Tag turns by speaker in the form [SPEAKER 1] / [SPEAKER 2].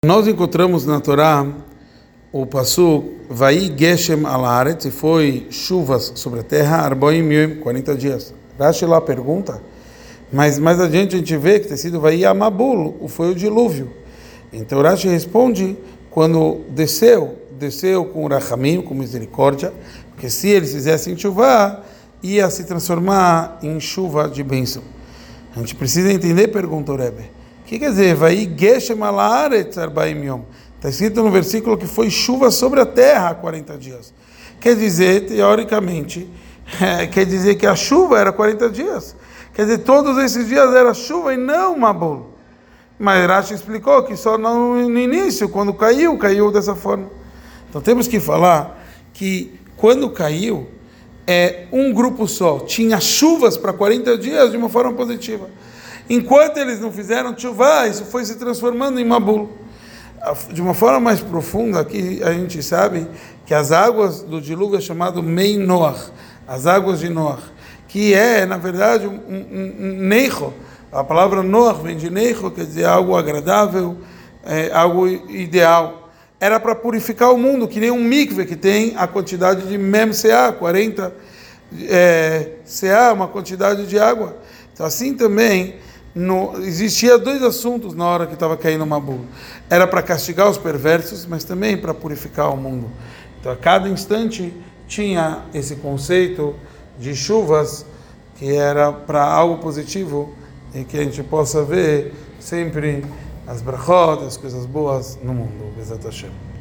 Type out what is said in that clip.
[SPEAKER 1] Nós encontramos na Torá o pasuk Vai Geshem alaret, e foi chuvas sobre a terra, Arboim Yom, 40 dias. Rashi lá pergunta, mas mais adiante a gente vê que tem sido Vai Amabul, foi o dilúvio. Então Rashi responde, quando desceu com Rachamim, com misericórdia, porque se eles fizessem chuva, ia se transformar em chuva de bênção. A gente precisa entender, perguntou o Rebbe. O que quer dizer? Vai Geshem alaret arbaim yom. Está escrito no versículo que foi chuva sobre a terra há 40 dias. Quer dizer, teoricamente, quer dizer que a chuva era 40 dias. Quer dizer, todos esses dias era chuva e não Mabul. Mas Rashi explicou que só no início, quando caiu dessa forma. Então temos que falar que quando caiu, um grupo só tinha chuvas para 40 dias de uma forma positiva. Enquanto eles não fizeram chuva, isso foi se transformando em Mabul. De uma forma mais profunda, aqui a gente sabe que as águas do dilúvio é chamado Mei Noach, as águas de Noach, que é, na verdade, um Neicho. A palavra Noach vem de Neicho, quer dizer algo agradável, algo ideal. Era para purificar o mundo, que nem um mikve que tem a quantidade de Mem Ca, 40 Ca, uma quantidade de água. Então, assim também, existia dois assuntos na hora que estava caindo Mabul. Era para castigar os perversos, mas também para purificar o mundo. Então, a cada instante tinha esse conceito de chuvas que era para algo positivo e que a gente possa ver sempre as brachot, as coisas boas no mundo. Bezat Hashem.